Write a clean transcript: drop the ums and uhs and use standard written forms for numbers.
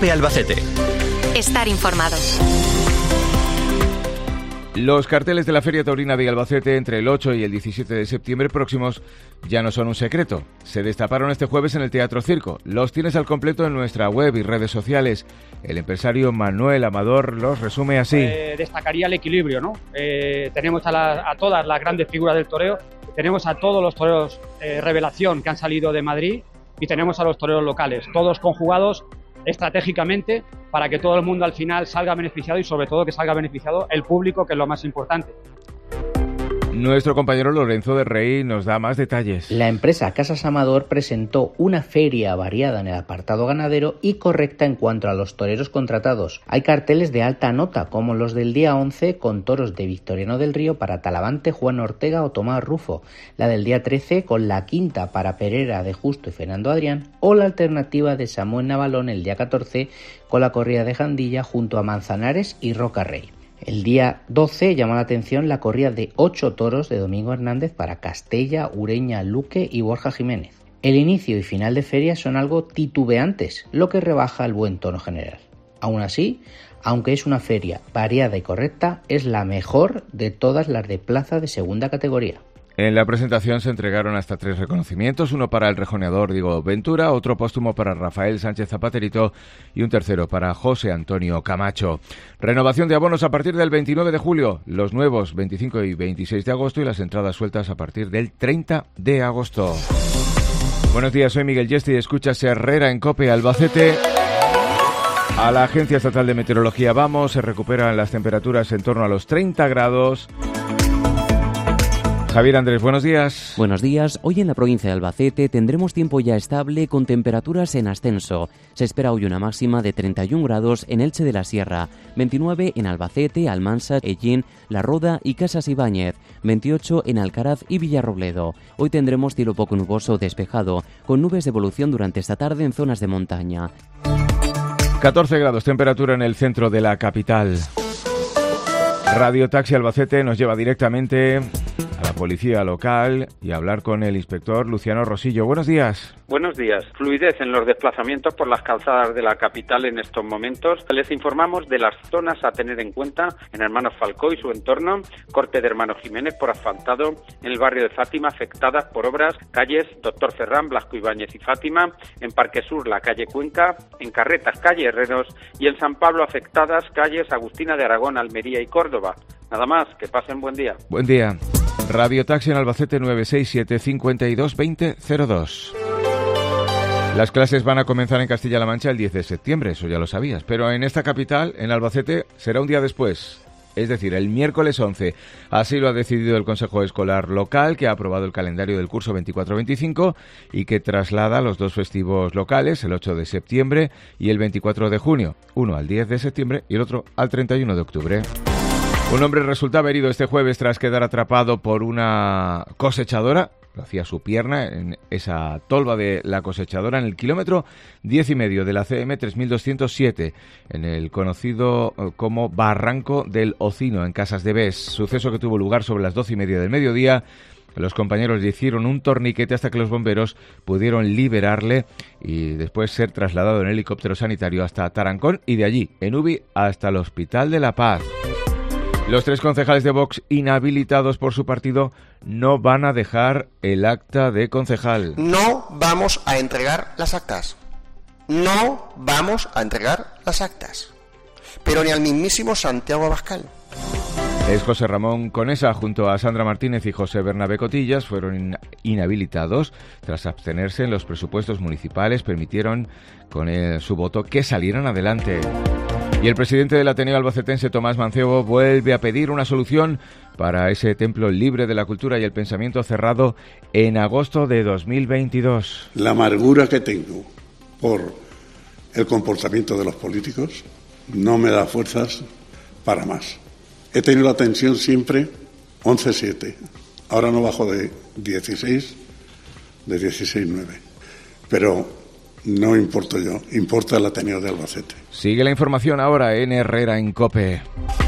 COPE Albacete. Estar informado. Los carteles de la Feria Taurina de Albacete entre el 8 y el 17 de septiembre próximos ya no son un secreto. Se destaparon este jueves en el Teatro Circo. Los tienes al completo en nuestra web y redes sociales. El empresario Manuel Amador los resume así. Destacaría el equilibrio, ¿no? Tenemos a todas las grandes figuras del toreo, tenemos a todos los toreros revelación que han salido de Madrid y tenemos a los toreros locales, todos conjugados estratégicamente para que todo el mundo al final salga beneficiado y sobre todo que salga beneficiado el público, que es lo más importante. Nuestro compañero Lorenzo de Rey nos da más detalles. La empresa Casas Amador presentó una feria variada en el apartado ganadero y correcta en cuanto a los toreros contratados. Hay carteles de alta nota, como los del día 11, con toros de Victoriano del Río para Talavante, Juan Ortega o Tomás Rufo, la del día 13 con la quinta para Pereira de Justo y Fernando Adrián, o la alternativa de Samuel Navalón el día 14 con la corrida de Jandilla junto a Manzanares y Roca Rey. El día 12 llama la atención la corrida de 8 toros de Domingo Hernández para Castella, Ureña, Luque y Borja Jiménez. El inicio y final de feria son algo titubeantes, lo que rebaja el buen tono general. Aún así, aunque es una feria variada y correcta, es la mejor de todas las de plaza de segunda categoría. En la presentación se entregaron hasta 3 reconocimientos, uno para el rejoneador Diego Ventura, otro póstumo para Rafael Sánchez Zapaterito y un tercero para José Antonio Camacho. Renovación de abonos a partir del 29 de julio, los nuevos 25 y 26 de agosto y las entradas sueltas a partir del 30 de agosto. Buenos días, soy Miguel Yesti y escuchas Herrera en COPE Albacete. A la Agencia Estatal de Meteorología vamos, se recuperan las temperaturas en torno a los 30 grados. Javier Andrés, buenos días. Buenos días. Hoy en la provincia de Albacete tendremos tiempo ya estable con temperaturas en ascenso. Se espera hoy una máxima de 31 grados en Elche de la Sierra, 29 en Albacete, Almansa, Ellín, La Roda y Casas Ibáñez, 28 en Alcaraz y Villarrobledo. Hoy tendremos cielo poco nuboso despejado, con nubes de evolución durante esta tarde en zonas de montaña. 14 grados temperatura en el centro de la capital. Radio Taxi Albacete nos lleva directamente a la policía local y a hablar con el inspector Luciano Rosillo. Buenos días. Buenos días. Fluidez en los desplazamientos por las calzadas de la capital en estos momentos. Les informamos de las zonas a tener en cuenta en Hermanos Falcó y su entorno, corte de Hermanos Jiménez por asfaltado, en el barrio de Fátima afectadas por obras, calles Doctor Ferrán, Blasco Ibáñez y Fátima, en Parque Sur la calle Cuenca, en Carretas calle Herreros y en San Pablo afectadas calles Agustina de Aragón, Almería y Córdoba. Nada más, que pasen buen día. Buen día. Radio Taxi en Albacete 967 52 20 02. Las clases van a comenzar en Castilla-La Mancha el 10 de septiembre, eso ya lo sabías, pero en esta capital, en Albacete, será un día después, es decir, el miércoles 11. Así lo ha decidido el Consejo Escolar Local, que ha aprobado el calendario del curso 24-25 y que traslada los dos festivos locales, el 8 de septiembre y el 24 de junio, uno al 10 de septiembre y el otro al 31 de octubre. Un hombre resultaba herido este jueves tras quedar atrapado por una cosechadora. Lo hacía su pierna en esa tolva de la cosechadora en el kilómetro 10,5 de la CM 3207, en el conocido como Barranco del Ocino, en Casas de Bes. Suceso que tuvo lugar sobre las 12:30 del mediodía. Los compañeros le hicieron un torniquete hasta que los bomberos pudieron liberarle y después ser trasladado en helicóptero sanitario hasta Tarancón y de allí, en UBI, hasta el Hospital de la Paz. Los 3 concejales de Vox inhabilitados por su partido no van a dejar el acta de concejal. No vamos a entregar las actas. No vamos a entregar las actas. Pero ni al mismísimo Santiago Abascal. Es José Ramón Conesa, junto a Sandra Martínez y José Bernabé Cotillas, fueron inhabilitados tras abstenerse en los presupuestos municipales, permitieron con su voto que salieran adelante. Y el presidente del Ateneo albacetense, Tomás Mancebo, vuelve a pedir una solución para ese templo libre de la cultura y el pensamiento cerrado en agosto de 2022. La amargura que tengo por el comportamiento de los políticos no me da fuerzas para más. He tenido la tensión siempre 11,7. Ahora no bajo de 16, de 16,9. Pero no importo yo, importa el Ateneo de Albacete. Sigue la información ahora en Herrera en COPE.